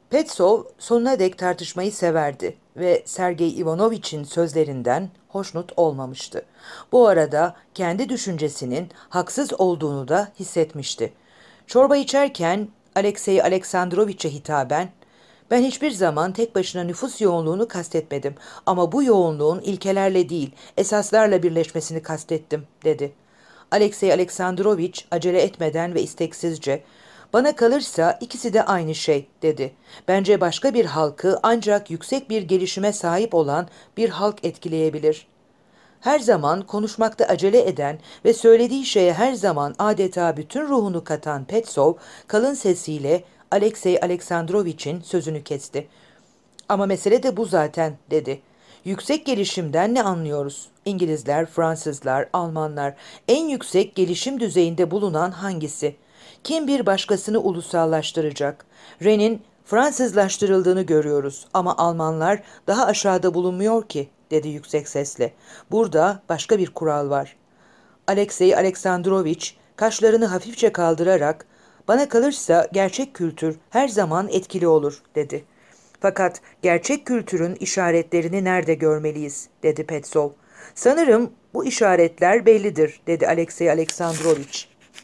Petsov sonuna dek tartışmayı severdi ve Sergey Ivanovich'in sözlerinden hoşnut olmamıştı. Bu arada kendi düşüncesinin haksız olduğunu da hissetmişti. Çorba içerken Alexey Aleksandroviç'e hitaben, "Ben hiçbir zaman tek başına nüfus yoğunluğunu kastetmedim ama bu yoğunluğun ilkelerle değil, esaslarla birleşmesini kastettim," dedi. Alexey Aleksandrovich acele etmeden ve isteksizce, "Bana kalırsa ikisi de aynı şey," dedi. "Bence başka bir halkı ancak yüksek bir gelişime sahip olan bir halk etkileyebilir." Her zaman konuşmakta acele eden ve söylediği şeye her zaman adeta bütün ruhunu katan Petsov, kalın sesiyle Alexey Aleksandrovich'in sözünü kesti. "Ama mesele de bu zaten," dedi. "Yüksek gelişimden ne anlıyoruz? İngilizler, Fransızlar, Almanlar en yüksek gelişim düzeyinde bulunan hangisi? Kim bir başkasını ulusallaştıracak? Ren'in Fransızlaştırıldığını görüyoruz ama Almanlar daha aşağıda bulunmuyor ki," dedi yüksek sesle. "Burada başka bir kural var." Alexey Aleksandrovich kaşlarını hafifçe kaldırarak, "Bana kalırsa gerçek kültür her zaman etkili olur," dedi. "Fakat gerçek kültürün işaretlerini nerede görmeliyiz?" dedi Petsov. "Sanırım bu işaretler bellidir," dedi Alexey Aleksandrovich.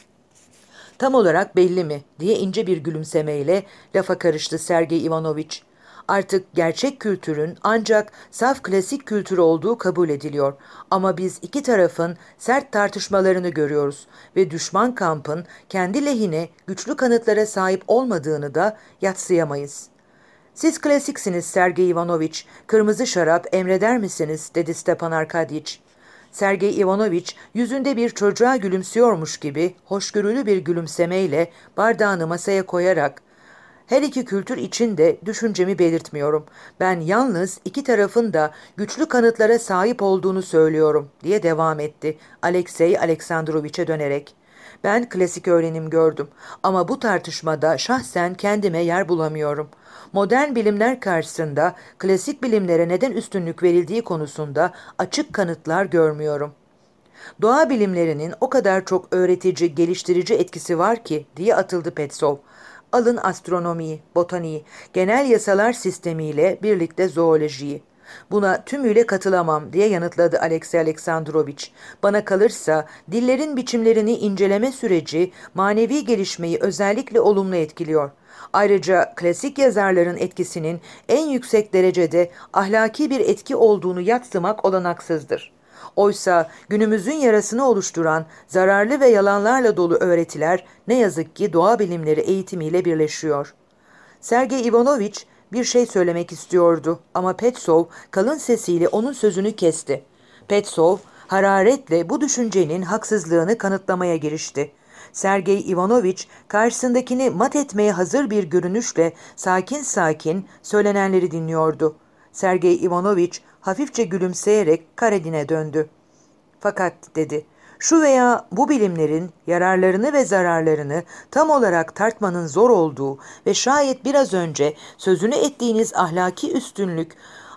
"Tam olarak belli mi?" diye ince bir gülümsemeyle lafa karıştı Sergey Ivanovich. "Artık gerçek kültürün ancak saf klasik kültür olduğu kabul ediliyor. Ama biz iki tarafın sert tartışmalarını görüyoruz ve düşman kampın kendi lehine güçlü kanıtlara sahip olmadığını da yadsıyamayız." "Siz klasiksiniz Sergey Ivanovich. Kırmızı şarap emreder misiniz?" dedi Stepan Arkadyiç. Sergey Ivanovich yüzünde bir çocuğa gülümsüyormuş gibi hoşgörülü bir gülümsemeyle bardağını masaya koyarak, "Her iki kültür için de düşüncemi belirtmiyorum. Ben yalnız iki tarafın da güçlü kanıtlara sahip olduğunu söylüyorum," diye devam etti Alexey Aleksandroviç'e dönerek. "Ben klasik öğrenim gördüm ama bu tartışmada şahsen kendime yer bulamıyorum. Modern bilimler karşısında klasik bilimlere neden üstünlük verildiği konusunda açık kanıtlar görmüyorum. Doğa bilimlerinin o kadar çok öğretici, geliştirici etkisi var ki," diye atıldı Petsov. "Alın astronomiyi, botaniği, genel yasalar sistemiyle birlikte zoolojiyi." "Buna tümüyle katılamam," diye yanıtladı Alexey Aleksandrovich. "Bana kalırsa dillerin biçimlerini inceleme süreci manevi gelişmeyi özellikle olumlu etkiliyor. Ayrıca klasik yazarların etkisinin en yüksek derecede ahlaki bir etki olduğunu yadsımak olanaksızdır. Oysa günümüzün yarasını oluşturan zararlı ve yalanlarla dolu öğretiler ne yazık ki doğa bilimleri eğitimiyle birleşiyor." Sergey Ivanovich bir şey söylemek istiyordu ama Petsov kalın sesiyle onun sözünü kesti. Petsov hararetle bu düşüncenin haksızlığını kanıtlamaya girişti. Sergey Ivanovich karşısındakini mat etmeye hazır bir görünüşle sakin sakin söylenenleri dinliyordu. Sergey Ivanovich hafifçe gülümseyerek Karedin'e döndü. "Fakat," dedi, "şu veya bu bilimlerin yararlarını ve zararlarını tam olarak tartmanın zor olduğu ve şayet biraz önce sözünü ettiğiniz ahlaki üstünlük,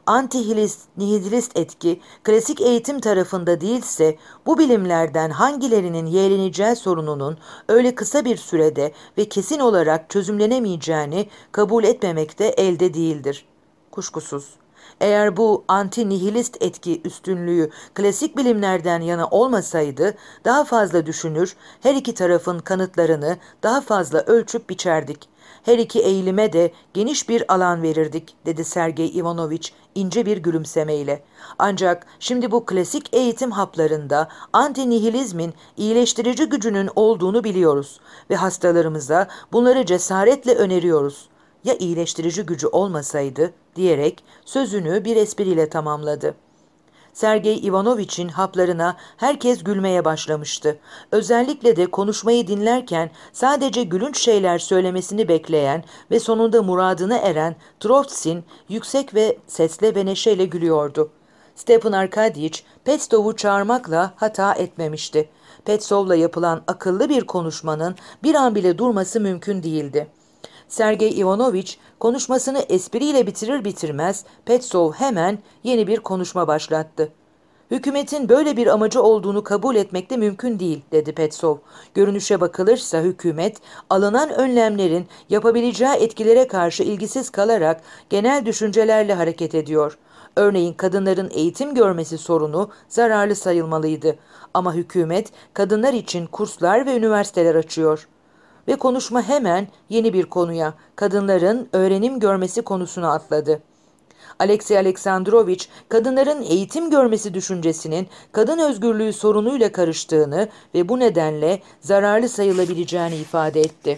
anti-nihilist etki, klasik eğitim tarafında değilse, bu bilimlerden hangilerinin yeğleneceği sorununun öyle kısa bir sürede ve kesin olarak çözümlenemeyeceğini kabul etmemek de elde değildir. Kuşkusuz. Eğer bu anti-nihilist etki üstünlüğü klasik bilimlerden yana olmasaydı, daha fazla düşünür, her iki tarafın kanıtlarını daha fazla ölçüp biçerdik. Her iki eğilime de geniş bir alan verirdik," dedi Sergey Ivanovich ince bir gülümsemeyle. "Ancak şimdi bu klasik eğitim haplarında anti-nihilizmin iyileştirici gücünün olduğunu biliyoruz ve hastalarımıza bunları cesaretle öneriyoruz. Ya iyileştirici gücü olmasaydı?" diyerek sözünü bir espriyle tamamladı. Sergey Ivanovich'in haplarına herkes gülmeye başlamıştı. Özellikle de konuşmayı dinlerken sadece gülünç şeyler söylemesini bekleyen ve sonunda muradına eren Trotskin yüksek ve sesle ve neşeyle gülüyordu. Stepan Arkadyiç Petsov'u çağırmakla hata etmemişti. Petsov'la yapılan akıllı bir konuşmanın bir an bile durması mümkün değildi. Sergey Ivanovich konuşmasını espriyle bitirir bitirmez Petsov hemen yeni bir konuşma başlattı. Hükümetin böyle bir amacı olduğunu kabul etmek de mümkün değil, dedi Petzow. Görünüşe bakılırsa hükümet, alınan önlemlerin yapabileceği etkilere karşı ilgisiz kalarak genel düşüncelerle hareket ediyor. Örneğin kadınların eğitim görmesi sorunu zararlı sayılmalıydı. Ama hükümet kadınlar için kurslar ve üniversiteler açıyor. Ve konuşma hemen yeni bir konuya, kadınların öğrenim görmesi konusuna atladı. Alexey Aleksandrovich, kadınların eğitim görmesi düşüncesinin kadın özgürlüğü sorunuyla karıştığını ve bu nedenle zararlı sayılabileceğini ifade etti.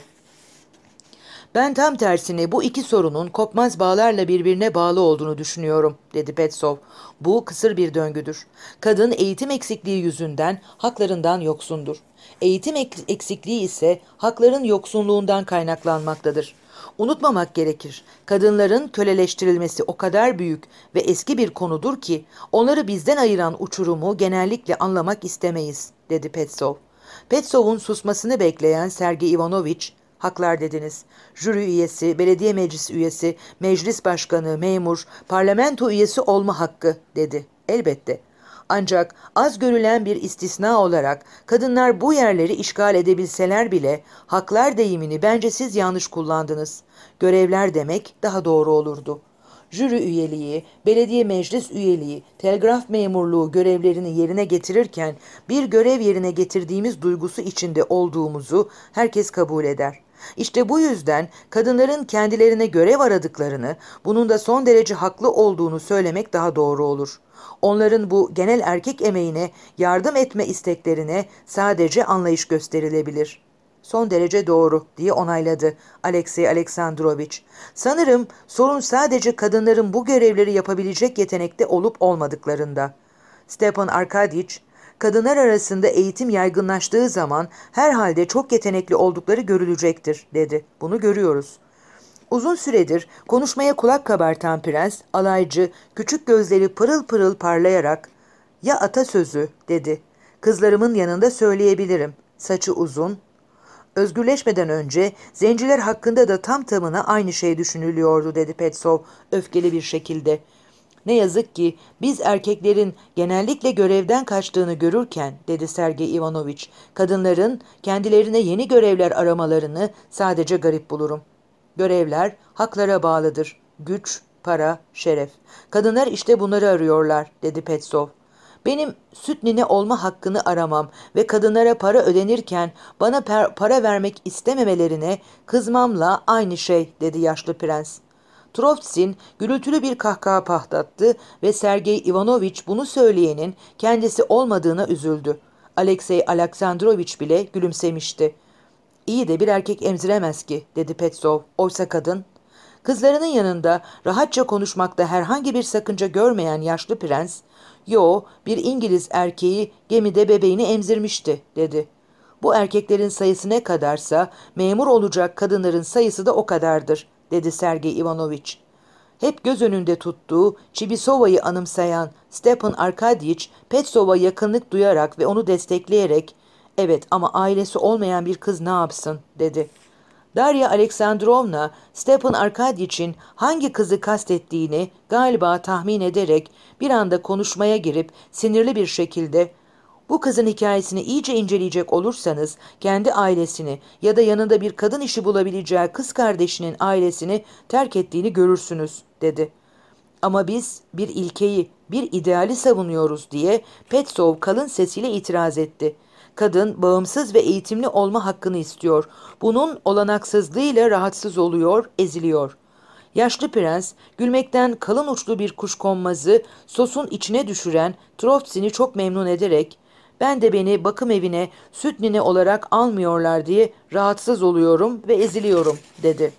Ben tam tersine bu iki sorunun kopmaz bağlarla birbirine bağlı olduğunu düşünüyorum, dedi Petzow. Bu kısır bir döngüdür. Kadın eğitim eksikliği yüzünden haklarından yoksundur. Eğitim eksikliği ise hakların yoksunluğundan kaynaklanmaktadır. Unutmamak gerekir. Kadınların köleleştirilmesi o kadar büyük ve eski bir konudur ki onları bizden ayıran uçurumu genellikle anlamak istemeyiz, dedi Petzow. Petzow'un susmasını bekleyen Sergey Ivanovich, haklar dediniz. Jüri üyesi, belediye meclis üyesi, meclis başkanı, memur, parlamento üyesi olma hakkı, dedi. Elbette. Ancak az görülen bir istisna olarak kadınlar bu yerleri işgal edebilseler bile haklar deyimini bence siz yanlış kullandınız. Görevler demek daha doğru olurdu. Jüri üyeliği, belediye meclis üyeliği, telgraf memurluğu görevlerini yerine getirirken bir görev yerine getirdiğimiz duygusu içinde olduğumuzu herkes kabul eder. İşte bu yüzden kadınların kendilerine görev aradıklarını, bunun da son derece haklı olduğunu söylemek daha doğru olur. Onların bu genel erkek emeğine yardım etme isteklerine sadece anlayış gösterilebilir. Son derece doğru, diye onayladı Alexey Aleksandrovich. Sanırım sorun sadece kadınların bu görevleri yapabilecek yetenekte olup olmadıklarında. Stepan Arkadych, kadınlar arasında eğitim yaygınlaştığı zaman herhalde çok yetenekli oldukları görülecektir, dedi. Bunu görüyoruz. Uzun süredir konuşmaya kulak kabartan prens, alaycı, küçük gözleri pırıl pırıl parlayarak, "Ya atasözü," dedi. "Kızlarımın yanında söyleyebilirim. Saçı uzun." Özgürleşmeden önce zenciler hakkında da tam tamına aynı şey düşünülüyordu, dedi Petzow öfkeli bir şekilde. Ne yazık ki biz erkeklerin genellikle görevden kaçtığını görürken, dedi Sergey Ivanovich, kadınların kendilerine yeni görevler aramalarını sadece garip bulurum. Görevler haklara bağlıdır. Güç, para, şeref. Kadınlar işte bunları arıyorlar, dedi Petzow. Benim süt nine olma hakkını aramam ve kadınlara para ödenirken bana para vermek istememelerine kızmamla aynı şey, dedi yaşlı prens. Trovtsin gürültülü bir kahkaha patlattı ve Sergey Ivanovich bunu söyleyenin kendisi olmadığına üzüldü. Alexey Aleksandrovich bile gülümsemişti. "İyi de bir erkek emziremez ki," dedi Petzow. "Oysa kadın." Kızlarının yanında rahatça konuşmakta herhangi bir sakınca görmeyen yaşlı prens, "Yo, bir İngiliz erkeği gemide bebeğini emzirmişti," dedi. "Bu erkeklerin sayısı ne kadarsa memur olacak kadınların sayısı da o kadardır," dedi Sergey Ivanovich. Hep göz önünde tuttuğu Çibisova'yı anımsayan Stepan Arkadych, Petzow'a yakınlık duyarak ve onu destekleyerek, "Evet ama ailesi olmayan bir kız ne yapsın?" dedi. Darya Aleksandrovna, Stepan Arkadych'in hangi kızı kastettiğini galiba tahmin ederek bir anda konuşmaya girip sinirli bir şekilde, "Bu kızın hikayesini iyice inceleyecek olursanız kendi ailesini ya da yanında bir kadın işi bulabileceği kız kardeşinin ailesini terk ettiğini görürsünüz," dedi. "Ama biz bir ilkeyi, bir ideali savunuyoruz," diye Petzow kalın sesiyle itiraz etti. "Kadın bağımsız ve eğitimli olma hakkını istiyor. Bunun olanaksızlığıyla rahatsız oluyor, eziliyor." Yaşlı prens, gülmekten kalın uçlu bir kuşkonmazı sosun içine düşüren Trovtsin'i çok memnun ederek, "Ben de beni bakım evine süt nine olarak almıyorlar diye rahatsız oluyorum ve eziliyorum," dedi.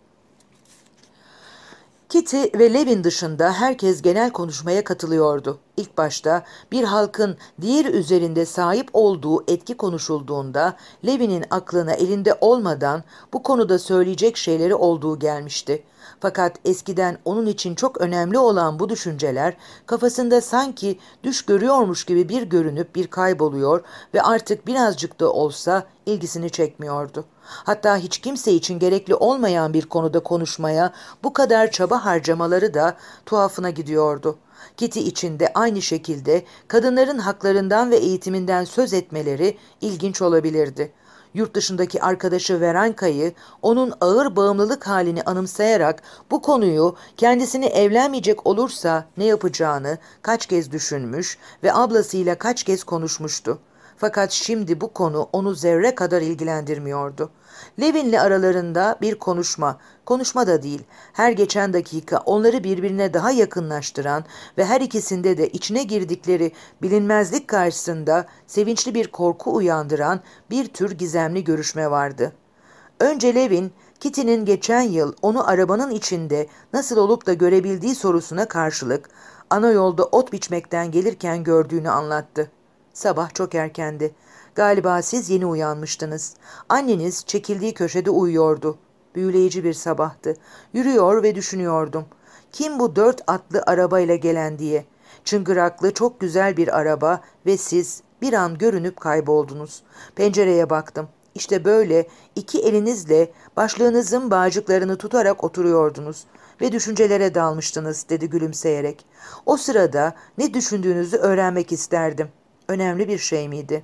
Kitty ve Levin dışında herkes genel konuşmaya katılıyordu. İlk başta bir halkın diğeri üzerinde sahip olduğu etki konuşulduğunda Levin'in aklına elinde olmadan bu konuda söyleyecek şeyleri olduğu gelmişti. Fakat eskiden onun için çok önemli olan bu düşünceler kafasında sanki düş görüyormuş gibi bir görünüp bir kayboluyor ve artık birazcık da olsa ilgisini çekmiyordu. Hatta hiç kimse için gerekli olmayan bir konuda konuşmaya bu kadar çaba harcamaları da tuhafına gidiyordu. Kitty için de aynı şekilde kadınların haklarından ve eğitiminden söz etmeleri ilginç olabilirdi. Yurt dışındaki arkadaşı Veranka'yı onun ağır bağımlılık halini anımsayarak bu konuyu kendisini evlenmeyecek olursa ne yapacağını kaç kez düşünmüş ve ablasıyla kaç kez konuşmuştu. Fakat şimdi bu konu onu zerre kadar ilgilendirmiyordu. Levin'le aralarında bir konuşma da değil, her geçen dakika onları birbirine daha yakınlaştıran ve her ikisinde de içine girdikleri bilinmezlik karşısında sevinçli bir korku uyandıran bir tür gizemli görüşme vardı. Önce Levin, Kitty'nin geçen yıl onu arabanın içinde nasıl olup da görebildiği sorusuna karşılık, ana yolda ot biçmekten gelirken gördüğünü anlattı. Sabah çok erkendi. Galiba siz yeni uyanmıştınız. Anneniz çekildiği köşede uyuyordu. Büyüleyici bir sabahtı. Yürüyor ve düşünüyordum. Kim bu 4 atlı arabayla gelen diye. Çıngıraklı çok güzel bir araba ve siz bir an görünüp kayboldunuz. Pencereye baktım. İşte böyle 2 elinizle başlığınızın bağcıklarını tutarak oturuyordunuz ve düşüncelere dalmıştınız dedi gülümseyerek. O sırada ne düşündüğünüzü öğrenmek isterdim. Önemli bir şey miydi?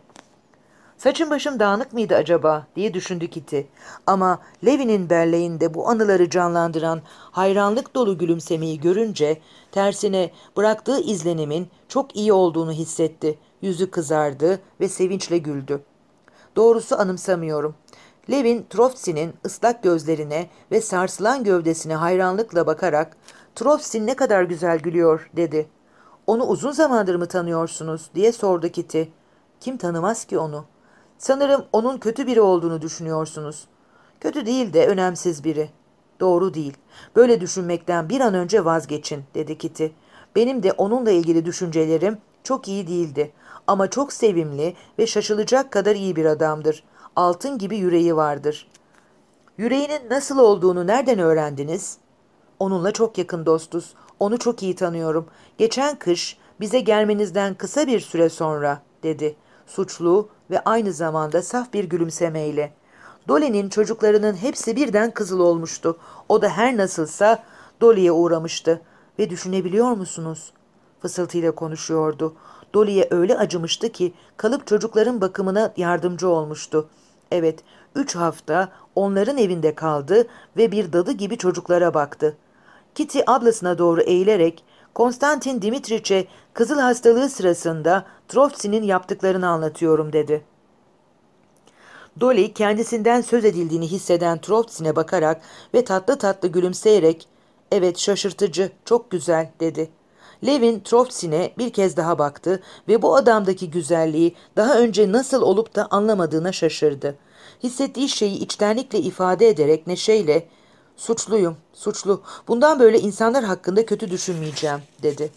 Saçım başım dağınık mıydı acaba diye düşündü Kitty. Ama Levin'in belleğinde bu anıları canlandıran hayranlık dolu gülümsemeyi görünce tersine bıraktığı izlenimin çok iyi olduğunu hissetti. Yüzü kızardı ve sevinçle güldü. Doğrusu anımsamıyorum. Levin Trofsky'nin ıslak gözlerine ve sarsılan gövdesine hayranlıkla bakarak "Trofsky ne kadar güzel gülüyor" dedi. "Onu uzun zamandır mı tanıyorsunuz?" diye sordu Kitty. "Kim tanımaz ki onu?" "Sanırım onun kötü biri olduğunu düşünüyorsunuz." "Kötü değil de önemsiz biri." "Doğru değil. Böyle düşünmekten bir an önce vazgeçin," dedi Kitty. "Benim de onunla ilgili düşüncelerim çok iyi değildi. Ama çok sevimli ve şaşılacak kadar iyi bir adamdır. Altın gibi yüreği vardır." "Yüreğinin nasıl olduğunu nereden öğrendiniz?" "Onunla çok yakın dostuz. Onu çok iyi tanıyorum. Geçen kış bize gelmenizden kısa bir süre sonra," dedi. Suçlu ve aynı zamanda saf bir gülümsemeyle. Dolly'nin çocuklarının hepsi birden kızıl olmuştu. O da her nasılsa Dolly'ye uğramıştı. Ve düşünebiliyor musunuz? Fısıltıyla konuşuyordu. Dolly'ye öyle acımıştı ki kalıp çocukların bakımına yardımcı olmuştu. Evet, 3 hafta onların evinde kaldı ve bir dadı gibi çocuklara baktı. Kitty ablasına doğru eğilerek "Konstantin Dimitriç'e kızıl hastalığı sırasında Trofsky'nin yaptıklarını anlatıyorum," dedi. Dolly kendisinden söz edildiğini hisseden Trofsky'ne bakarak ve tatlı tatlı gülümseyerek "Evet, şaşırtıcı, çok güzel," dedi. Levin Trofsky'ne bir kez daha baktı ve bu adamdaki güzelliği daha önce nasıl olup da anlamadığına şaşırdı. Hissettiği şeyi içtenlikle ifade ederek neşeyle "Suçluyum, suçlu. Bundan böyle insanlar hakkında kötü düşünmeyeceğim," dedi.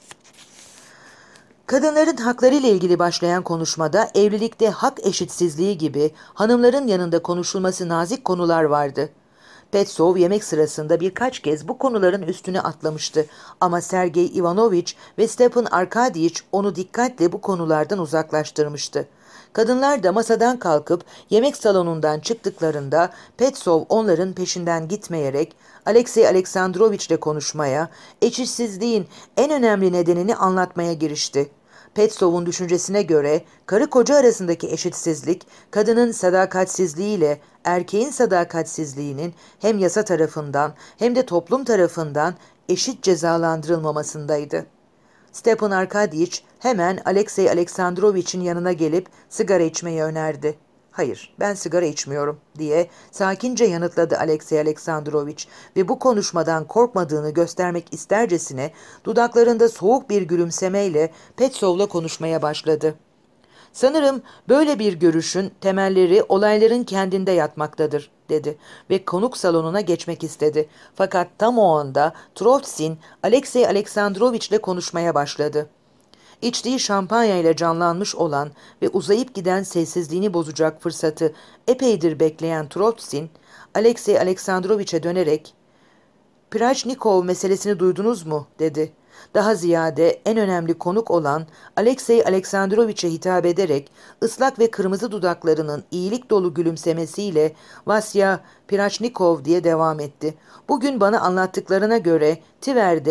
Kadınların hakları ile ilgili başlayan konuşmada evlilikte hak eşitsizliği gibi hanımların yanında konuşulması nazik konular vardı. Petsov yemek sırasında birkaç kez bu konuların üstüne atlamıştı ama Sergey Ivanovich ve Stepan Arkadiyich onu dikkatle bu konulardan uzaklaştırmıştı. Kadınlar da masadan kalkıp yemek salonundan çıktıklarında Petsov onların peşinden gitmeyerek Alexey Alexandrovich'le konuşmaya, eşitsizliğin en önemli nedenini anlatmaya girişti. Petsov'un düşüncesine göre karı koca arasındaki eşitsizlik, kadının sadakatsizliğiyle erkeğin sadakatsizliğinin hem yasa tarafından hem de toplum tarafından eşit cezalandırılmamasındaydı. Stepan Arkadiyich hemen Alexey Alexandrovich'in yanına gelip sigara içmeyi önerdi. "Hayır, ben sigara içmiyorum," diye sakince yanıtladı Alexey Alexandrovich ve bu konuşmadan korkmadığını göstermek istercesine dudaklarında soğuk bir gülümsemeyle Petsov'la konuşmaya başladı. "Sanırım böyle bir görüşün temelleri olayların kendinde yatmaktadır," dedi ve konuk salonuna geçmek istedi. Fakat tam o anda Trofskin Alexey Alexandrovich'le konuşmaya başladı. İçtiği şampanya ile canlanmış olan ve uzayıp giden sessizliğini bozacak fırsatı epeydir bekleyen Trofskin, Alexey Alexandrovich'e dönerek "Prajnikov meselesini duydunuz mu?" dedi. Daha ziyade en önemli konuk olan Alexey Alexandrovich'e hitap ederek ıslak ve kırmızı dudaklarının iyilik dolu gülümsemesiyle "Vasya Prajnikov," diye devam etti. "Bugün bana anlattıklarına göre Tver'de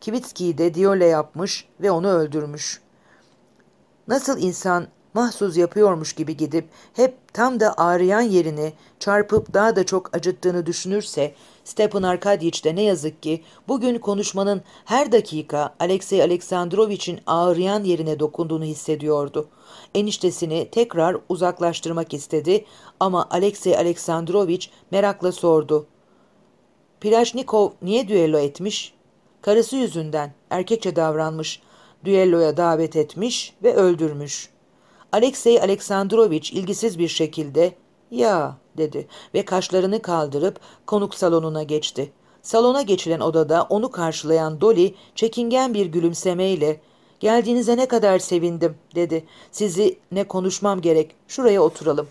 Kivitski'yi de Diole yapmış ve onu öldürmüş. Nasıl insan mahsus yapıyormuş gibi gidip hep tam da ağrıyan yerini çarpıp daha da çok acıttığını düşünürse, Stepan Arkadyiç de ne yazık ki bugün konuşmanın her dakika Alexey Aleksandroviç'in ağrıyan yerine dokunduğunu hissediyordu. Eniştesini tekrar uzaklaştırmak istedi ama Alexey Aleksandroviç merakla sordu. Plajnikov niye düello etmiş? Karısı yüzünden erkekçe davranmış, düelloya davet etmiş ve öldürmüş. Alexey Aleksandroviç ilgisiz bir şekilde "Ya" dedi ve kaşlarını kaldırıp konuk salonuna geçti. Salona geçilen odada onu karşılayan Dolly çekingen bir gülümsemeyle "Geldiğinize ne kadar sevindim" dedi. "Sizinle konuşmam gerek. Şuraya oturalım."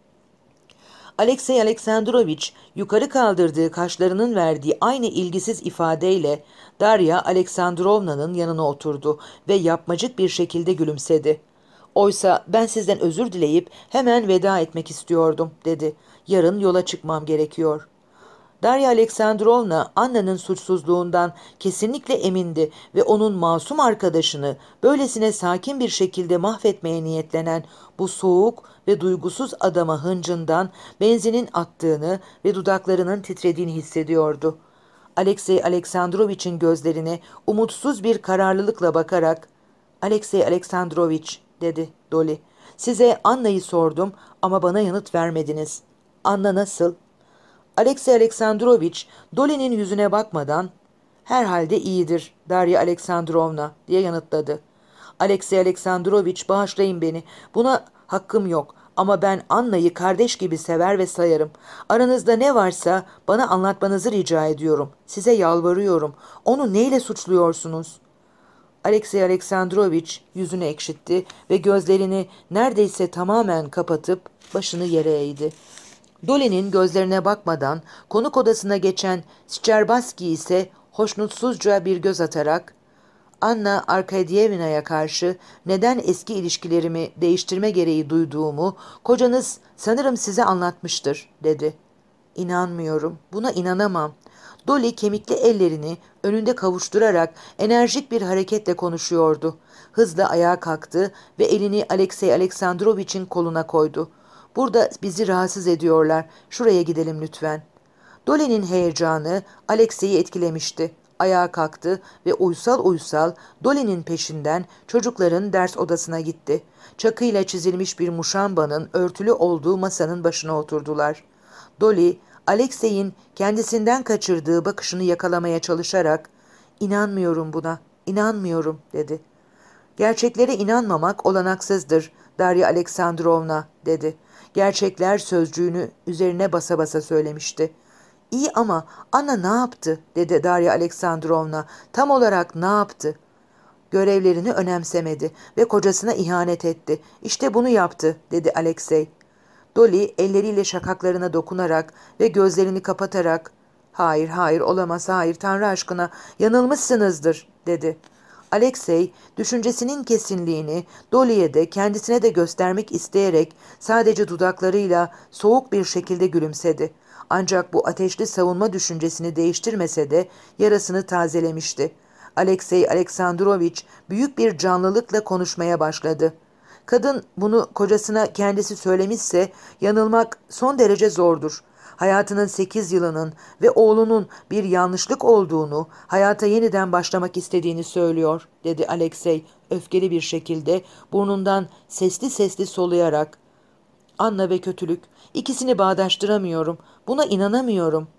Alexey Aleksandroviç yukarı kaldırdığı kaşlarının verdiği aynı ilgisiz ifadeyle Darya Aleksandrovna'nın yanına oturdu ve yapmacık bir şekilde gülümsedi. "Oysa ben sizden özür dileyip hemen veda etmek istiyordum" dedi. "Yarın yola çıkmam gerekiyor." Darya Aleksandrovna Anna'nın suçsuzluğundan kesinlikle emindi ve onun masum arkadaşını böylesine sakin bir şekilde mahvetmeye niyetlenen bu soğuk ve duygusuz adama hıncından benzinin attığını ve dudaklarının titrediğini hissediyordu. Alexey Aleksandroviç'in gözlerine umutsuz bir kararlılıkla bakarak "Alexey Aleksandroviç" dedi Dolly. "Size Anna'yı sordum ama bana yanıt vermediniz. Anna nasıl?" Alexey Aleksandroviç Dolly'nin yüzüne bakmadan "Herhalde iyidir Darya Aleksandrovna" diye yanıtladı. "Alexey Aleksandroviç, bağışlayın beni. Buna hakkım yok ama ben Anna'yı kardeş gibi sever ve sayarım. Aranızda ne varsa bana anlatmanızı rica ediyorum. Size yalvarıyorum. Onu neyle suçluyorsunuz?" Alexey Aleksandroviç yüzünü ekşitti ve gözlerini neredeyse tamamen kapatıp başını yere eğdi. Dolly'nin gözlerine bakmadan konuk odasına geçen Şçerbaski ise hoşnutsuzca bir göz atarak "Anna Arkadyevna'ya karşı neden eski ilişkilerimi değiştirme gereği duyduğumu kocanız sanırım size anlatmıştır" dedi. "İnanmıyorum, buna inanamam." Dolly kemikli ellerini önünde kavuşturarak enerjik bir hareketle konuşuyordu. Hızla ayağa kalktı ve elini Alexey Aleksandroviç'in koluna koydu. "Burada bizi rahatsız ediyorlar. Şuraya gidelim lütfen." Dolly'nin heyecanı Alexey'i etkilemişti. Ayağa kalktı ve uysal uysal Dolly'nin peşinden çocukların ders odasına gitti. Çakıyla çizilmiş bir muşambanın örtülü olduğu masanın başına oturdular. Dolly, Alexey'in kendisinden kaçırdığı bakışını yakalamaya çalışarak "İnanmıyorum buna, inanmıyorum" dedi. "Gerçeklere inanmamak olanaksızdır Darya Aleksandrovna" dedi. Gerçekler sözcüğünü üzerine basa basa söylemişti. "İyi ama Anna ne yaptı?" dedi Darya Aleksandrovna. "Tam olarak ne yaptı?" "Görevlerini önemsemedi ve kocasına ihanet etti. İşte bunu yaptı" dedi Alexey. Dolly elleriyle şakaklarına dokunarak ve gözlerini kapatarak "Hayır, hayır, olamaz, hayır, Tanrı aşkına yanılmışsınızdır" dedi. Alexey düşüncesinin kesinliğini Dolly'ye de kendisine de göstermek isteyerek sadece dudaklarıyla soğuk bir şekilde gülümsedi. Ancak bu ateşli savunma düşüncesini değiştirmese de yarasını tazelemişti. Alexey Aleksandroviç büyük bir canlılıkla konuşmaya başladı. Kadın bunu kocasına kendisi söylemişse yanılmak son derece zordur. Hayatının 8 yılının ve oğlunun bir yanlışlık olduğunu, hayata yeniden başlamak istediğini söylüyor, dedi Alexey öfkeli bir şekilde burnundan sesli sesli soluyarak. "Anna ve kötülük, ikisini bağdaştıramıyorum. Buna inanamıyorum."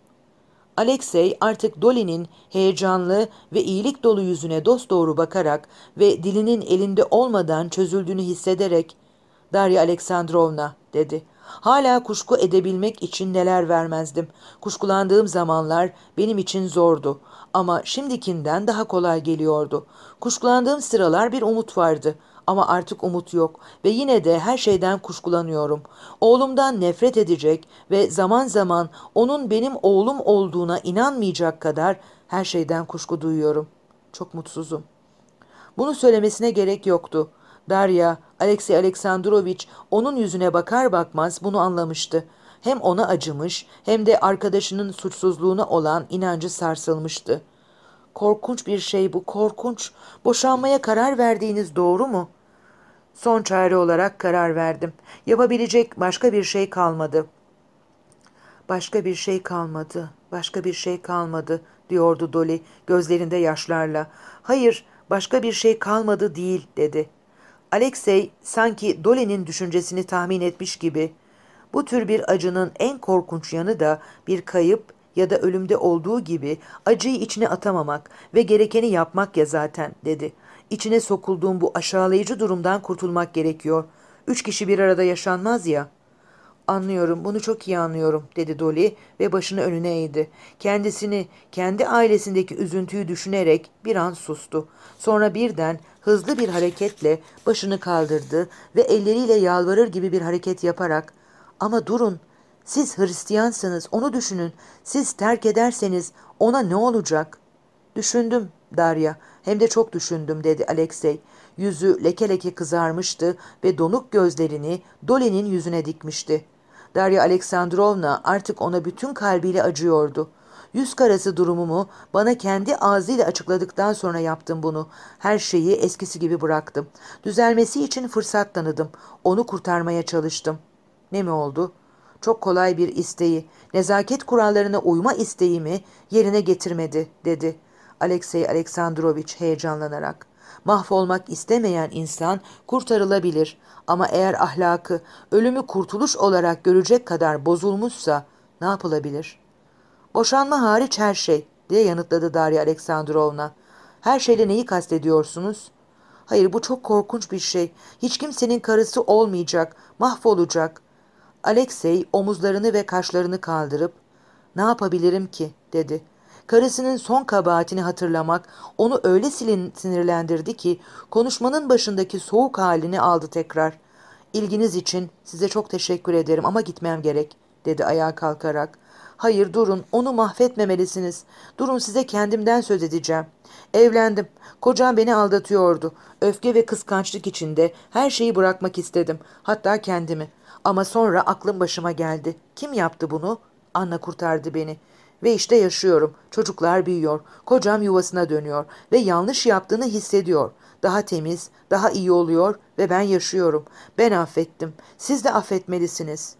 Alexey artık Dolly'nin heyecanlı ve iyilik dolu yüzüne dosdoğru bakarak ve dilinin elinde olmadan çözüldüğünü hissederek "Darya Aleksandrovna" dedi. "Hala kuşku edebilmek için neler vermezdim. Kuşkulandığım zamanlar benim için zordu ama şimdikinden daha kolay geliyordu. Kuşkulandığım sıralar bir umut vardı. Ama artık umut yok ve yine de her şeyden kuşkulanıyorum. Oğlumdan nefret edecek ve zaman zaman onun benim oğlum olduğuna inanmayacak kadar her şeyden kuşku duyuyorum. Çok mutsuzum." Bunu söylemesine gerek yoktu. Darya, Alexey Aleksandroviç onun yüzüne bakar bakmaz bunu anlamıştı. Hem ona acımış hem de arkadaşının suçsuzluğuna olan inancı sarsılmıştı. Korkunç bir şey bu, korkunç. Boşanmaya karar verdiğiniz doğru mu? Son çare olarak karar verdim. Yapabilecek başka bir şey kalmadı. Başka bir şey kalmadı, başka bir şey kalmadı, diyordu Dolly gözlerinde yaşlarla. Hayır, başka bir şey kalmadı değil, dedi. Alexey sanki Dolly'nin düşüncesini tahmin etmiş gibi, bu tür bir acının en korkunç yanı da bir kayıp ya da ölümde olduğu gibi acıyı içine atamamak ve gerekeni yapmak ya zaten, dedi. İçine sokulduğum bu aşağılayıcı durumdan kurtulmak gerekiyor. 3 kişi bir arada yaşanmaz ya. Anlıyorum, bunu çok iyi anlıyorum, dedi Dolly ve başını önüne eğdi. Kendisini, kendi ailesindeki üzüntüyü düşünerek bir an sustu. Sonra birden hızlı bir hareketle başını kaldırdı ve elleriyle yalvarır gibi bir hareket yaparak, "Ama durun, siz Hristiyansınız, onu düşünün. Siz terk ederseniz ona ne olacak?" "Düşündüm Darya, hem de çok düşündüm," dedi Alexey. Yüzü leke leke kızarmıştı ve donuk gözlerini Dolly'nin yüzüne dikmişti. Darya Aleksandrovna artık ona bütün kalbiyle acıyordu. "Yüz karası durumumu bana kendi ağzıyla açıkladıktan sonra yaptım bunu. Her şeyi eskisi gibi bıraktım. Düzelmesi için fırsat tanıdım. Onu kurtarmaya çalıştım." "Ne mi oldu?" "Çok kolay bir isteği, nezaket kurallarına uyma isteğimi yerine getirmedi," dedi Alexey Aleksandrovich heyecanlanarak. "Mahvolmak istemeyen insan kurtarılabilir ama eğer ahlakı ölümü kurtuluş olarak görecek kadar bozulmuşsa ne yapılabilir?" "Boşanma hariç her şey," diye yanıtladı Darya Aleksandrovna. "Her şeyle neyi kastediyorsunuz?" "Hayır, bu çok korkunç bir şey. Hiç kimsenin karısı olmayacak, mahvolacak." Alexey omuzlarını ve kaşlarını kaldırıp, "Ne yapabilirim ki?" dedi. Karısının son kabahatini hatırlamak onu öyle sinirlendirdi ki konuşmanın başındaki soğuk halini aldı tekrar. "İlginiz için size çok teşekkür ederim ama gitmem gerek," dedi ayağa kalkarak. "Hayır, durun, onu mahvetmemelisiniz. Durun, size kendimden söz edeceğim. Evlendim. Kocam beni aldatıyordu. Öfke ve kıskançlık içinde her şeyi bırakmak istedim. Hatta kendimi. Ama sonra aklım başıma geldi. Kim yaptı bunu? Anna kurtardı beni. Ve işte yaşıyorum. Çocuklar büyüyor. Kocam yuvasına dönüyor ve yanlış yaptığını hissediyor. Daha temiz, daha iyi oluyor ve ben yaşıyorum. Ben affettim. Siz de affetmelisiniz."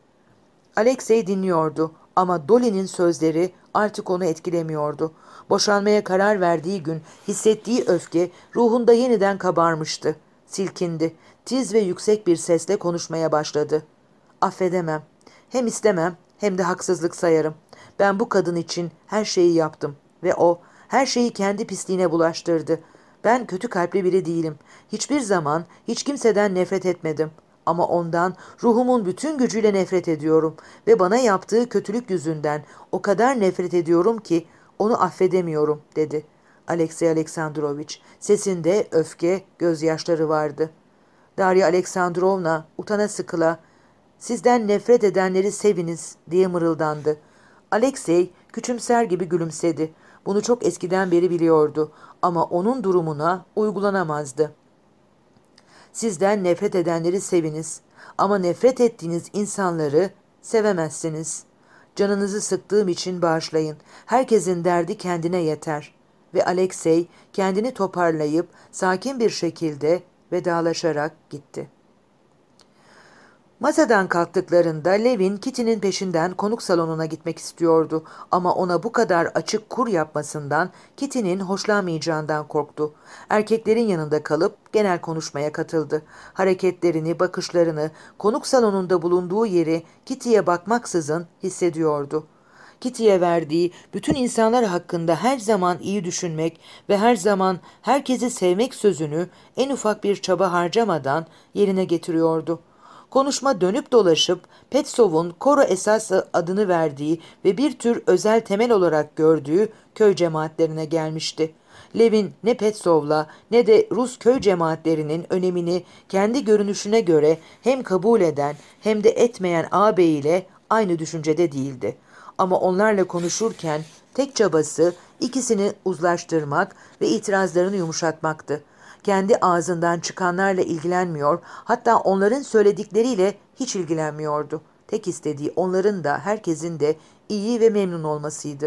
Alexey dinliyordu ama Dolly'nin sözleri artık onu etkilemiyordu. Boşanmaya karar verdiği gün hissettiği öfke ruhunda yeniden kabarmıştı. Silkindi. Tiz ve yüksek bir sesle konuşmaya başladı. "Affedemem. Hem istemem hem de haksızlık sayarım. Ben bu kadın için her şeyi yaptım ve o her şeyi kendi pisliğine bulaştırdı. Ben kötü kalpli biri değilim. Hiçbir zaman hiç kimseden nefret etmedim. Ama ondan ruhumun bütün gücüyle nefret ediyorum ve bana yaptığı kötülük yüzünden o kadar nefret ediyorum ki onu affedemiyorum," dedi Alexey Aleksandrovich. Sesinde öfke, gözyaşları vardı. Darya Aleksandrovna utana sıkıla, "Sizden nefret edenleri seviniz," diye mırıldandı. Alexey küçümser gibi gülümsedi. Bunu çok eskiden beri biliyordu ama onun durumuna uygulanamazdı. "Sizden nefret edenleri seviniz ama nefret ettiğiniz insanları sevemezsiniz. Canınızı sıktığım için bağışlayın. Herkesin derdi kendine yeter." Ve Alexey kendini toparlayıp sakin bir şekilde vedalaşarak gitti. Masadan kalktıklarında Levin Kitty'nin peşinden konuk salonuna gitmek istiyordu ama ona bu kadar açık kur yapmasından Kitty'nin hoşlanmayacağından korktu. Erkeklerin yanında kalıp genel konuşmaya katıldı. Hareketlerini, bakışlarını, konuk salonunda bulunduğu yeri Kitty'ye bakmaksızın hissediyordu. Kitty'ye verdiği bütün insanlar hakkında her zaman iyi düşünmek ve her zaman herkesi sevmek sözünü en ufak bir çaba harcamadan yerine getiriyordu. Konuşma dönüp dolaşıp Petsov'un Koro esası adını verdiği ve bir tür özel temel olarak gördüğü köy cemaatlerine gelmişti. Levin ne Petsov'la ne de Rus köy cemaatlerinin önemini kendi görünüşüne göre hem kabul eden hem de etmeyen ağabeyiyle aynı düşüncede değildi. Ama onlarla konuşurken tek çabası ikisini uzlaştırmak ve itirazlarını yumuşatmaktı. Kendi ağzından çıkanlarla ilgilenmiyor, hatta onların söyledikleriyle hiç ilgilenmiyordu. Tek istediği onların da herkesin de iyi ve memnun olmasıydı.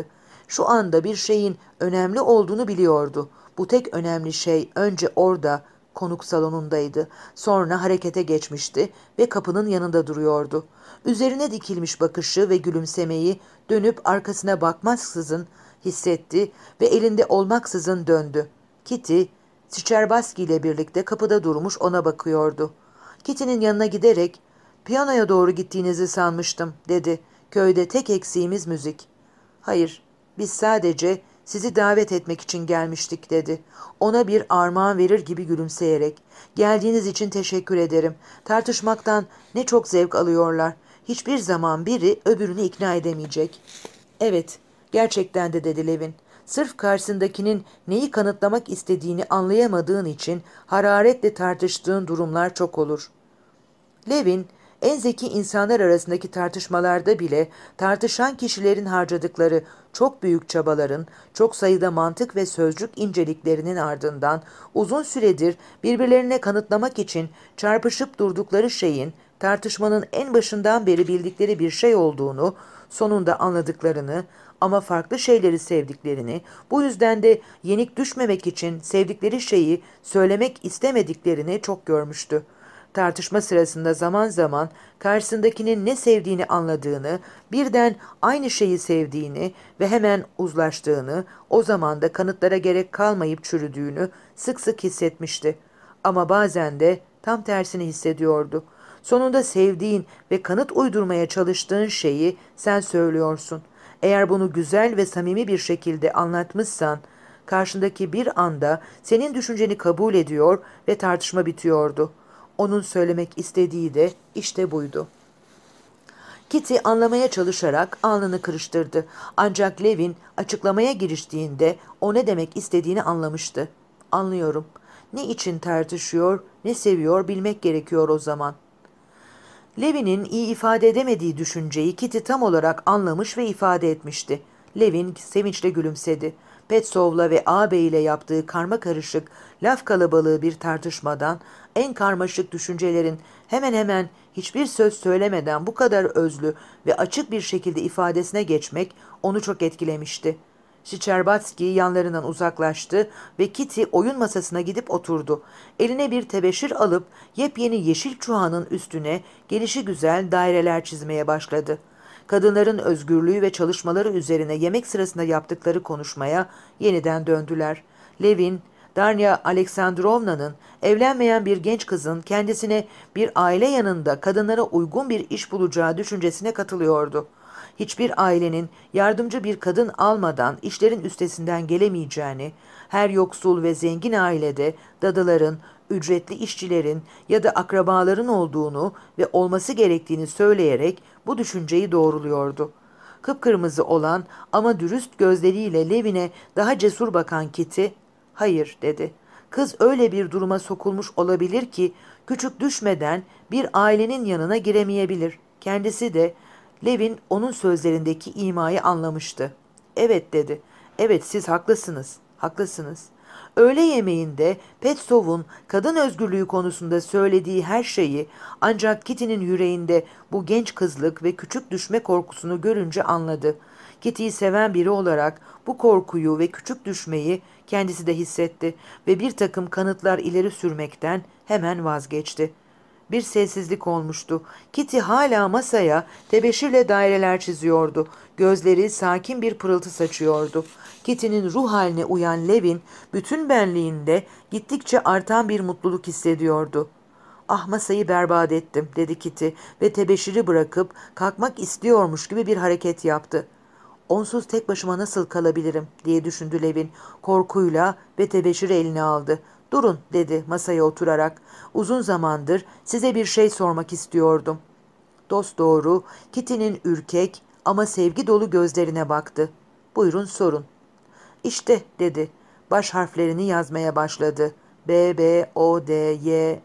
Şu anda bir şeyin önemli olduğunu biliyordu. Bu tek önemli şey önce orada, konuk salonundaydı. Sonra harekete geçmişti ve kapının yanında duruyordu. Üzerine dikilmiş bakışı ve gülümsemeyi dönüp arkasına bakmaksızın hissetti ve elinde olmaksızın döndü. Kitty, Siçerbaski ile birlikte kapıda durmuş ona bakıyordu. Kitty'nin yanına giderek "Piyanoya doğru gittiğinizi sanmıştım," dedi. "Köyde tek eksiğimiz müzik." "Hayır, biz sadece sizi davet etmek için gelmiştik," dedi. Ona bir armağan verir gibi gülümseyerek. "Geldiğiniz için teşekkür ederim. Tartışmaktan ne çok zevk alıyorlar. Hiçbir zaman biri öbürünü ikna edemeyecek." "Evet, gerçekten de," dedi Levin. "Sırf karşısındakinin neyi kanıtlamak istediğini anlayamadığın için hararetle tartıştığın durumlar çok olur." Levin, en zeki insanlar arasındaki tartışmalarda bile tartışan kişilerin harcadıkları çok büyük çabaların, çok sayıda mantık ve sözcük inceliklerinin ardından uzun süredir birbirlerine kanıtlamak için çarpışıp durdukları şeyin tartışmanın en başından beri bildikleri bir şey olduğunu, sonunda anladıklarını ama farklı şeyleri sevdiklerini, bu yüzden de yenik düşmemek için sevdikleri şeyi söylemek istemediklerini çok görmüştü. Tartışma sırasında zaman zaman karşısındakinin ne sevdiğini anladığını, birden aynı şeyi sevdiğini ve hemen uzlaştığını, o zaman da kanıtlara gerek kalmayıp çürüdüğünü sık sık hissetmişti. Ama bazen de tam tersini hissediyordu. Sonunda sevdiğin ve kanıt uydurmaya çalıştığın şeyi sen söylüyorsun. Eğer bunu güzel ve samimi bir şekilde anlatmışsan, karşındaki bir anda senin düşünceni kabul ediyor ve tartışma bitiyordu. Onun söylemek istediği de işte buydu. Kitty anlamaya çalışarak alnını kırıştırdı. Ancak Levin açıklamaya giriştiğinde o ne demek istediğini anlamıştı. "Anlıyorum. Ne için tartışıyor, ne seviyor bilmek gerekiyor o zaman." Levin'in iyi ifade edemediği düşünceyi Kitty tam olarak anlamış ve ifade etmişti. Levin sevinçle gülümsedi. Petsov'la ve ağabey ile yaptığı karma karışık, laf kalabalığı bir tartışmadan, en karmaşık düşüncelerin hemen hemen hiçbir söz söylemeden bu kadar özlü ve açık bir şekilde ifadesine geçmek onu çok etkilemişti. Şiçerbatski yanlarından uzaklaştı ve Kitty oyun masasına gidip oturdu. Eline bir tebeşir alıp yepyeni yeşil çuhanın üstüne gelişigüzel daireler çizmeye başladı. Kadınların özgürlüğü ve çalışmaları üzerine yemek sırasında yaptıkları konuşmaya yeniden döndüler. Levin, Darya Aleksandrovna'nın evlenmeyen bir genç kızın kendisine bir aile yanında kadınlara uygun bir iş bulacağı düşüncesine katılıyordu. Hiçbir ailenin yardımcı bir kadın almadan işlerin üstesinden gelemeyeceğini, her yoksul ve zengin ailede dadıların, ücretli işçilerin ya da akrabaların olduğunu ve olması gerektiğini söyleyerek bu düşünceyi doğruluyordu. Kıpkırmızı olan ama dürüst gözleriyle Levin'e daha cesur bakan Kitty, "Hayır," dedi. "Kız öyle bir duruma sokulmuş olabilir ki küçük düşmeden bir ailenin yanına giremeyebilir." Kendisi de Levin onun sözlerindeki imayı anlamıştı. "Evet," dedi. "Evet, siz haklısınız, haklısınız." Öğle yemeğinde Petsov'un kadın özgürlüğü konusunda söylediği her şeyi ancak Kitty'nin yüreğinde bu genç kızlık ve küçük düşme korkusunu görünce anladı. Kitty'yi seven biri olarak bu korkuyu ve küçük düşmeyi kendisi de hissetti ve bir takım kanıtlar ileri sürmekten hemen vazgeçti. Bir sessizlik olmuştu. Kitty hala masaya tebeşirle daireler çiziyordu. Gözleri sakin bir pırıltı saçıyordu. Kitty'nin ruh haline uyan Levin bütün benliğinde gittikçe artan bir mutluluk hissediyordu. "Ah, masayı berbat ettim," dedi Kitty ve tebeşiri bırakıp kalkmak istiyormuş gibi bir hareket yaptı. "Onsuz tek başıma nasıl kalabilirim?" diye düşündü Levin korkuyla ve tebeşiri eline aldı. "Durun," dedi masaya oturarak. "Uzun zamandır size bir şey sormak istiyordum." Dosdoğru Kitty'nin ürkek ama sevgi dolu gözlerine baktı. "Buyurun sorun." "İşte," dedi. Baş harflerini yazmaya başladı. B, B, O, D, Y,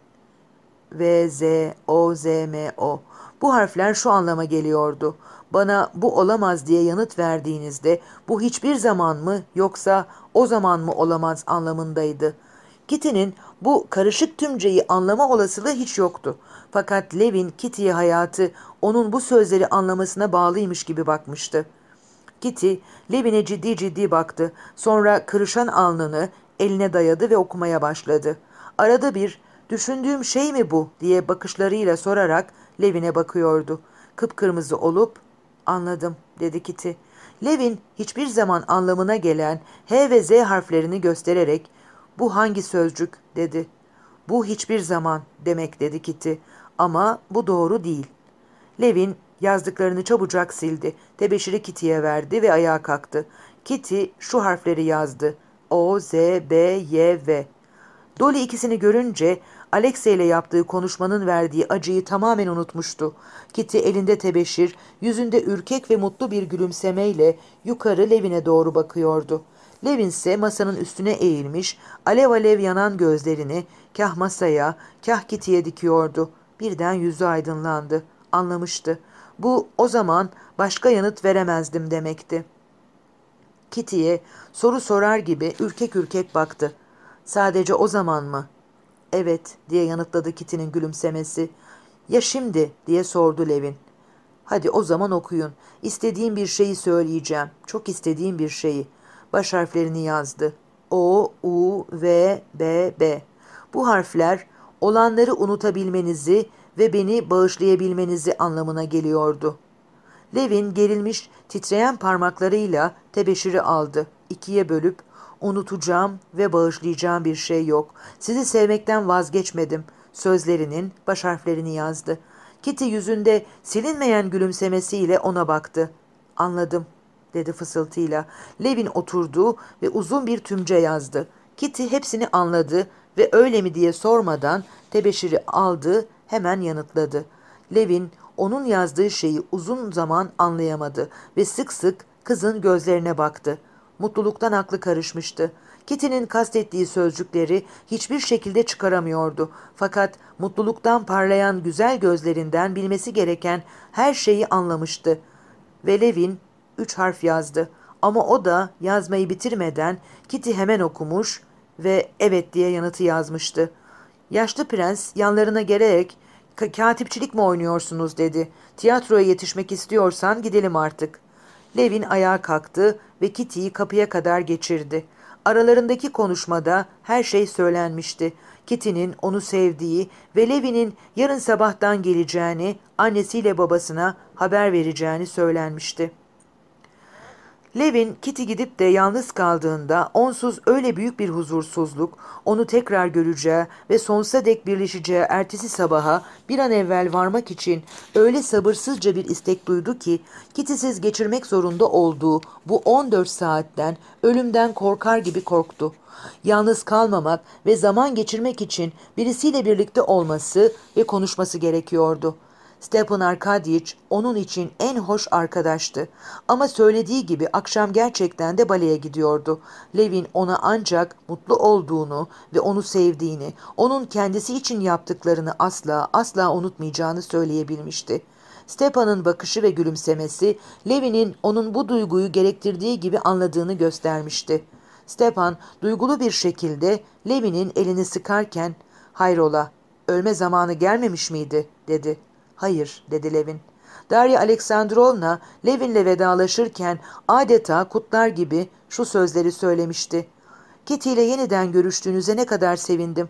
V, Z, O, Z, M, O. Bu harfler şu anlama geliyordu. Bana bu olamaz diye yanıt verdiğinizde bu hiçbir zaman mı yoksa o zaman mı olamaz anlamındaydı. Kitty'nin bu karışık tümceyi anlama olasılığı hiç yoktu. Fakat Levin Kitty'ye hayatı onun bu sözleri anlamasına bağlıymış gibi bakmıştı. Kitty, Levin'e ciddi ciddi baktı. Sonra kırışan alnını eline dayadı ve okumaya başladı. Arada bir, "Düşündüğüm şey mi bu?" diye bakışlarıyla sorarak Levin'e bakıyordu. Kıpkırmızı olup, "Anladım," dedi Kitty. Levin hiçbir zaman anlamına gelen H ve Z harflerini göstererek, "Bu hangi sözcük?" dedi. "Bu hiçbir zaman demek," dedi Kitty. "Ama bu doğru değil." Levin yazdıklarını çabucak sildi. Tebeşiri Kitty'ye verdi ve ayağa kalktı. Kitty şu harfleri yazdı: O, Z, B, Y, V. Dolly ikisini görünce Alexey ile yaptığı konuşmanın verdiği acıyı tamamen unutmuştu. Kitty elinde tebeşir, yüzünde ürkek ve mutlu bir gülümsemeyle yukarı Levin'e doğru bakıyordu. Levin ise masanın üstüne eğilmiş, alev alev yanan gözlerini kah masaya, kah Kitty'ye dikiyordu. Birden yüzü aydınlandı. Anlamıştı. Bu o zaman başka yanıt veremezdim demekti. Kitty'ye soru sorar gibi ürkek ürkek baktı. "Sadece o zaman mı?" "Evet," diye yanıtladı Kitty'nin gülümsemesi. "Ya şimdi?" diye sordu Levin. "Hadi o zaman okuyun. İstediğim bir şeyi söyleyeceğim. Çok istediğim bir şeyi." Baş harflerini yazdı. O, U, V, B, B. Bu harfler olanları unutabilmenizi ve beni bağışlayabilmenizi anlamına geliyordu. Levin gerilmiş, titreyen parmaklarıyla tebeşiri aldı. İkiye bölüp, "Unutacağım ve bağışlayacağım bir şey yok. Sizi sevmekten vazgeçmedim." Sözlerinin baş harflerini yazdı. Kitty yüzünde silinmeyen gülümsemesiyle ona baktı. "Anladım," dedi fısıltıyla. Levin oturdu ve uzun bir tümce yazdı. Kitty hepsini anladı ve "Öyle mi?" diye sormadan tebeşiri aldı, hemen yanıtladı. Levin onun yazdığı şeyi uzun zaman anlayamadı ve sık sık kızın gözlerine baktı. Mutluluktan aklı karışmıştı. Kitty'nin kastettiği sözcükleri hiçbir şekilde çıkaramıyordu. Fakat mutluluktan parlayan güzel gözlerinden bilmesi gereken her şeyi anlamıştı. Ve Levin 3 harf yazdı. Ama o da yazmayı bitirmeden Kitty hemen okumuş ve "evet" diye yanıtı yazmıştı. Yaşlı prens yanlarına gelerek, "Katipçilik mi oynuyorsunuz?" dedi. "Tiyatroya yetişmek istiyorsan gidelim artık." Levin ayağa kalktı ve Kitty'yi kapıya kadar geçirdi. Aralarındaki konuşmada her şey söylenmişti. Kitty'nin onu sevdiği ve Levin'in yarın sabahtan geleceğini, annesiyle babasına haber vereceğini söylenmişti. Levin, Kitty gidip de yalnız kaldığında onsuz öyle büyük bir huzursuzluk, onu tekrar göreceği ve sonsuza dek birleşeceği ertesi sabaha bir an evvel varmak için öyle sabırsızca bir istek duydu ki, Kitty'siz geçirmek zorunda olduğu bu 14 saatten ölümden korkar gibi korktu. Yalnız kalmamak ve zaman geçirmek için birisiyle birlikte olması ve konuşması gerekiyordu. Stepan Arkadyiç onun için en hoş arkadaştı. Ama söylediği gibi akşam gerçekten de baleye gidiyordu. Levin ona ancak mutlu olduğunu ve onu sevdiğini, onun kendisi için yaptıklarını asla asla unutmayacağını söyleyebilmişti. Stepan'ın bakışı ve gülümsemesi Levin'in onun bu duyguyu gerektirdiği gibi anladığını göstermişti. Stepan duygulu bir şekilde Levin'in elini sıkarken, "Hayrola, ölme zamanı gelmemiş miydi?" dedi. "Hayır," dedi Levin. Darya Aleksandrovna Levin'le vedalaşırken adeta kutlar gibi şu sözleri söylemişti. "Kitty ile yeniden görüştüğünüze ne kadar sevindim.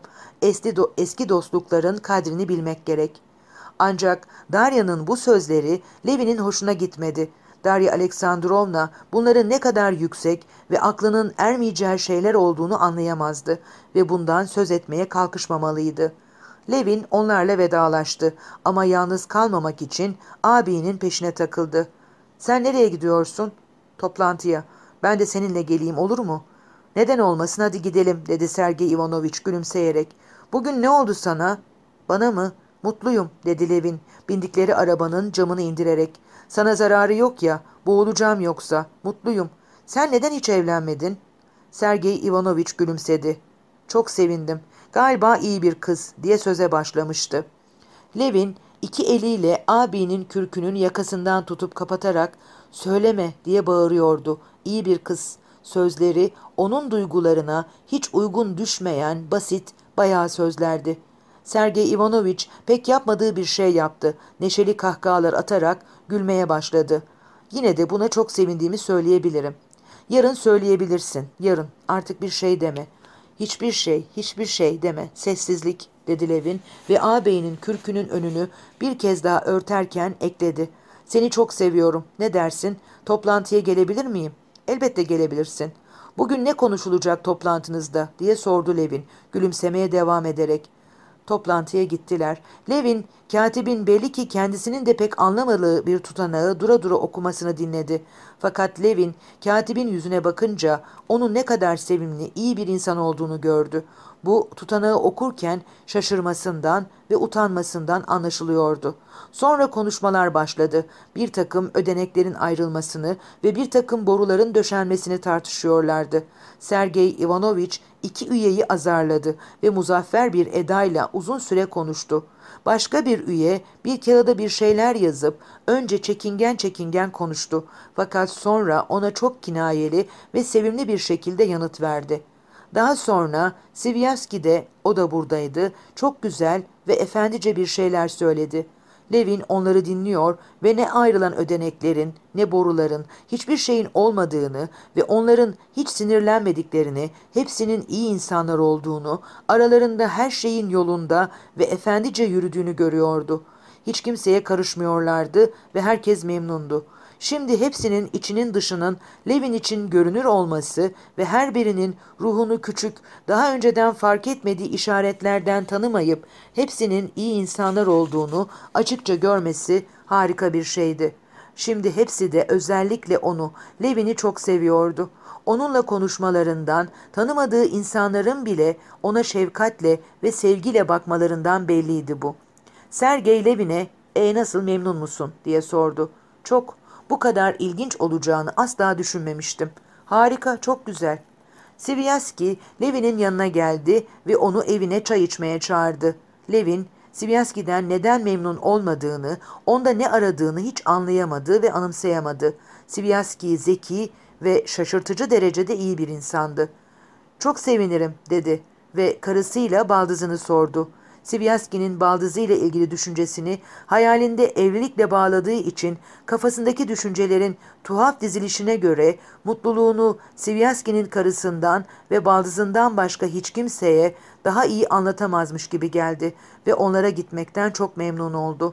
Eski dostlukların kadrini bilmek gerek." Ancak Darya'nın bu sözleri Levin'in hoşuna gitmedi. Darya Aleksandrovna bunların ne kadar yüksek ve aklının ermeyeceği şeyler olduğunu anlayamazdı ve bundan söz etmeye kalkışmamalıydı. Levin onlarla vedalaştı ama yalnız kalmamak için abinin peşine takıldı. "Sen nereye gidiyorsun?" "Toplantıya. Ben de seninle geleyim, olur mu?" "Neden olmasın, hadi gidelim," dedi Sergey Ivanoviç gülümseyerek. "Bugün ne oldu sana?" "Bana mı? Mutluyum," dedi Levin bindikleri arabanın camını indirerek. "Sana zararı yok ya, boğulacağım yoksa. Mutluyum. Sen neden hiç evlenmedin?" Sergey Ivanoviç gülümsedi. "Çok sevindim. Galiba iyi bir kız," diye söze başlamıştı. Levin iki eliyle abinin kürkünün yakasından tutup kapatarak "Söyleme," diye bağırıyordu. "İyi bir kız." Sözleri onun duygularına hiç uygun düşmeyen basit, bayağı sözlerdi. Sergey Ivanoviç pek yapmadığı bir şey yaptı. Neşeli kahkahalar atarak gülmeye başladı. Yine de buna çok sevindiğimi söyleyebilirim. Yarın söyleyebilirsin. Yarın. Artık bir şey deme. Hiçbir şey, hiçbir şey deme. Sessizlik, dedi Levin ve ağabeyinin kürkünün önünü bir kez daha örterken ekledi. Seni çok seviyorum. Ne dersin? Toplantıya gelebilir miyim? Elbette gelebilirsin. Bugün ne konuşulacak toplantınızda, diye sordu Levin, gülümsemeye devam ederek. Toplantıya gittiler. Levin, katibin belli ki kendisinin de pek anlamadığı bir tutanağı dura dura okumasını dinledi. Fakat Levin, katibin yüzüne bakınca onun ne kadar sevimli, iyi bir insan olduğunu gördü. Bu tutanağı okurken şaşırmasından ve utanmasından anlaşılıyordu. Sonra konuşmalar başladı. Bir takım ödeneklerin ayrılmasını ve bir takım boruların döşenmesini tartışıyorlardı. Sergey Ivanoviç iki üyeyi azarladı ve muzaffer bir edayla uzun süre konuştu. Başka bir üye bir kağıda bir şeyler yazıp önce çekingen çekingen konuştu. Fakat sonra ona çok kinayeli ve sevimli bir şekilde yanıt verdi. Daha sonra Sivyaski de, o da buradaydı, çok güzel ve efendice bir şeyler söyledi. Levin onları dinliyor ve ne ayrılan ödeneklerin, ne boruların, hiçbir şeyin olmadığını ve onların hiç sinirlenmediklerini, hepsinin iyi insanlar olduğunu, aralarında her şeyin yolunda ve efendice yürüdüğünü görüyordu. Hiç kimseye karışmıyorlardı ve herkes memnundu. Şimdi hepsinin içinin dışının Levin için görünür olması ve her birinin ruhunu küçük, daha önceden fark etmediği işaretlerden tanımayıp hepsinin iyi insanlar olduğunu açıkça görmesi harika bir şeydi. Şimdi hepsi de özellikle onu, Levin'i çok seviyordu. Onunla konuşmalarından, tanımadığı insanların bile ona şefkatle ve sevgiyle bakmalarından belliydi bu. Sergey Levin'e, nasıl, memnun musun?" diye sordu. "Çok. Bu kadar ilginç olacağını asla düşünmemiştim. Harika, çok güzel." Sivyaski, Levin'in yanına geldi ve onu evine çay içmeye çağırdı. Levin, Sivyaski'den neden memnun olmadığını, onda ne aradığını hiç anlayamadı ve anımsayamadı. Sivyaski zeki ve şaşırtıcı derecede iyi bir insandı. "Çok sevinirim," dedi ve karısıyla baldızını sordu. Sivyaski'nin baldızıyla ilgili düşüncesini hayalinde evlilikle bağladığı için kafasındaki düşüncelerin tuhaf dizilişine göre mutluluğunu Sivyaski'nin karısından ve baldızından başka hiç kimseye daha iyi anlatamazmış gibi geldi ve onlara gitmekten çok memnun oldu.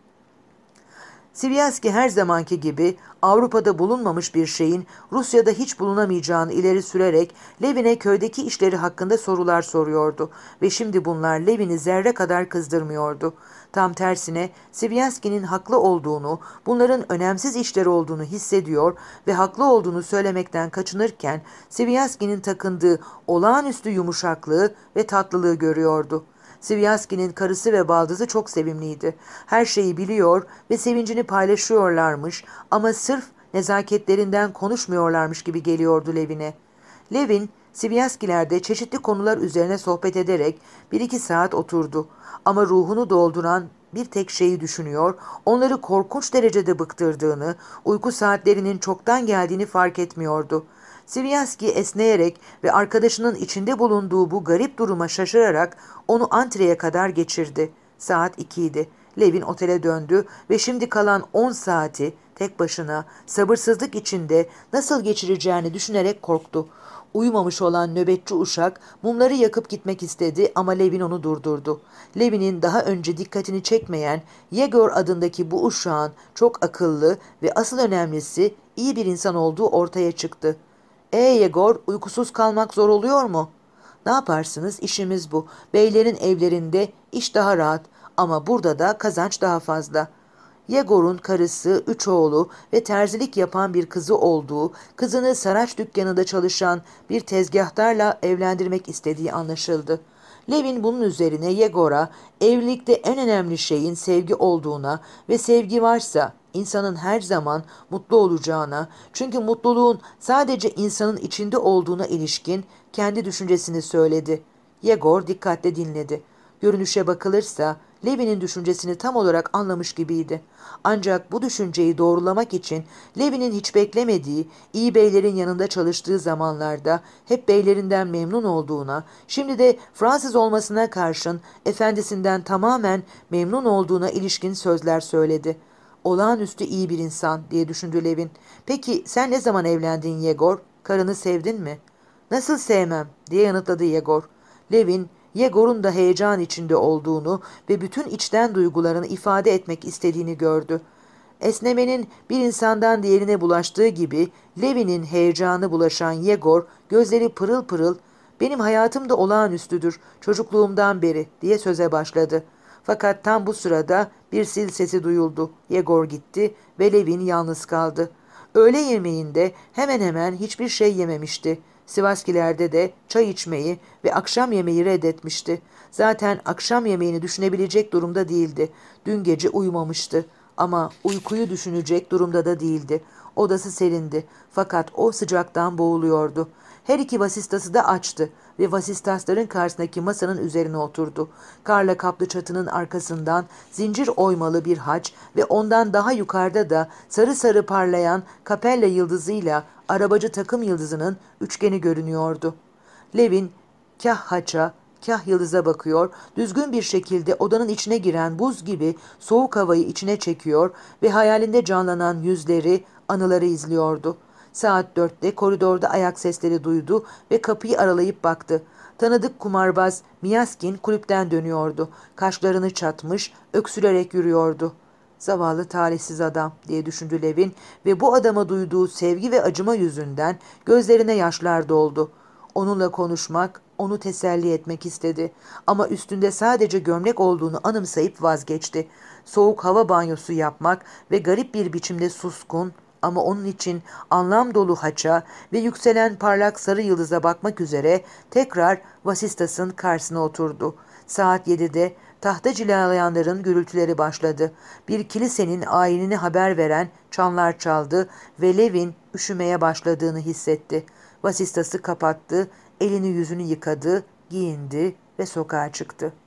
Sivyaski her zamanki gibi Avrupa'da bulunmamış bir şeyin Rusya'da hiç bulunamayacağını ileri sürerek Levin'e köydeki işleri hakkında sorular soruyordu ve şimdi bunlar Levin'i zerre kadar kızdırmıyordu. Tam tersine Sivyaski'nin haklı olduğunu, bunların önemsiz işleri olduğunu hissediyor ve haklı olduğunu söylemekten kaçınırken Sivyaski'nin takındığı olağanüstü yumuşaklığı ve tatlılığı görüyordu. Sivyaski'nin karısı ve baldızı çok sevimliydi. Her şeyi biliyor ve sevincini paylaşıyorlarmış ama sırf nezaketlerinden konuşmuyorlarmış gibi geliyordu Levin'e. Levin, Sivyaskiler'de çeşitli konular üzerine sohbet ederek 1-2 saat oturdu. Ama ruhunu dolduran bir tek şeyi düşünüyor, onları korkunç derecede bıktırdığını, uyku saatlerinin çoktan geldiğini fark etmiyordu. Sivyaski esneyerek ve arkadaşının içinde bulunduğu bu garip duruma şaşırarak onu antreye kadar geçirdi. Saat 2'ydi. Levin otele döndü ve şimdi kalan 10 saati tek başına sabırsızlık içinde nasıl geçireceğini düşünerek korktu. Uyumamış olan nöbetçi uşak mumları yakıp gitmek istedi ama Levin onu durdurdu. Levin'in daha önce dikkatini çekmeyen Yegor adındaki bu uşağın çok akıllı ve asıl önemlisi iyi bir insan olduğu ortaya çıktı. Yegor, uykusuz kalmak zor oluyor mu?" "Ne yaparsınız, işimiz bu. Beylerin evlerinde iş daha rahat ama burada da kazanç daha fazla." Yegor'un karısı, 3 oğlu ve terzilik yapan bir kızı olduğu, kızını Saraç dükkanında çalışan bir tezgahtarla evlendirmek istediği anlaşıldı. Levin bunun üzerine Yegor'a evlilikte en önemli şeyin sevgi olduğuna ve sevgi varsa insanın her zaman mutlu olacağına, çünkü mutluluğun sadece insanın içinde olduğuna ilişkin kendi düşüncesini söyledi. Yegor dikkatle dinledi. Görünüşe bakılırsa Levi'nin düşüncesini tam olarak anlamış gibiydi. Ancak bu düşünceyi doğrulamak için Levi'nin hiç beklemediği, iyi beylerin yanında çalıştığı zamanlarda hep beylerinden memnun olduğuna, şimdi de Fransız olmasına karşın efendisinden tamamen memnun olduğuna ilişkin sözler söyledi. Olağanüstü iyi bir insan diye düşündü Levin. Peki sen ne zaman evlendin Yegor? Karını sevdin mi? Nasıl sevmem diye yanıtladı Yegor. Levin, Yegor'un da heyecan içinde olduğunu ve bütün içten duygularını ifade etmek istediğini gördü. Esnemenin bir insandan diğerine bulaştığı gibi Levi'nin heyecanı bulaşan Yegor gözleri pırıl pırıl "Benim hayatım da olağanüstüdür çocukluğumdan beri" diye söze başladı. Fakat tam bu sırada bir sil sesi duyuldu. Yegor gitti ve Levin yalnız kaldı. Öğle yemeğinde hemen hemen hiçbir şey yememişti. Sivaskilerde de çay içmeyi ve akşam yemeği reddetmişti. Zaten akşam yemeğini düşünebilecek durumda değildi. Dün gece uyumamıştı. Ama uykuyu düşünecek durumda da değildi. Odası serindi. Fakat o sıcaktan boğuluyordu. Her iki vasistası da açtı ve vasistasların karşısındaki masanın üzerine oturdu. Karla kaplı çatının arkasından zincir oymalı bir haç ve ondan daha yukarıda da sarı sarı parlayan kapella yıldızıyla arabacı takım yıldızının üçgeni görünüyordu. Levin kah haça, kah yıldıza bakıyor, düzgün bir şekilde odanın içine giren buz gibi soğuk havayı içine çekiyor ve hayalinde canlanan yüzleri, anıları izliyordu. Saat 4'te koridorda ayak sesleri duydu ve kapıyı aralayıp baktı. Tanıdık kumarbaz Miyaskin kulüpten dönüyordu. Kaşlarını çatmış, öksürerek yürüyordu. Zavallı talihsiz adam diye düşündü Levin ve bu adama duyduğu sevgi ve acıma yüzünden gözlerine yaşlar doldu. Onunla konuşmak, onu teselli etmek istedi. Ama üstünde sadece gömlek olduğunu anımsayıp vazgeçti. Soğuk hava banyosu yapmak ve garip bir biçimde suskun ama onun için anlam dolu haça ve yükselen parlak sarı yıldıza bakmak üzere tekrar Vasistas'ın karşısına oturdu. Saat 7'de tahta cilalayanların gürültüleri başladı. Bir kilisenin ayinini haber veren çanlar çaldı ve Levin üşümeye başladığını hissetti. Vasistas'ı kapattı, elini yüzünü yıkadı, giyindi ve sokağa çıktı.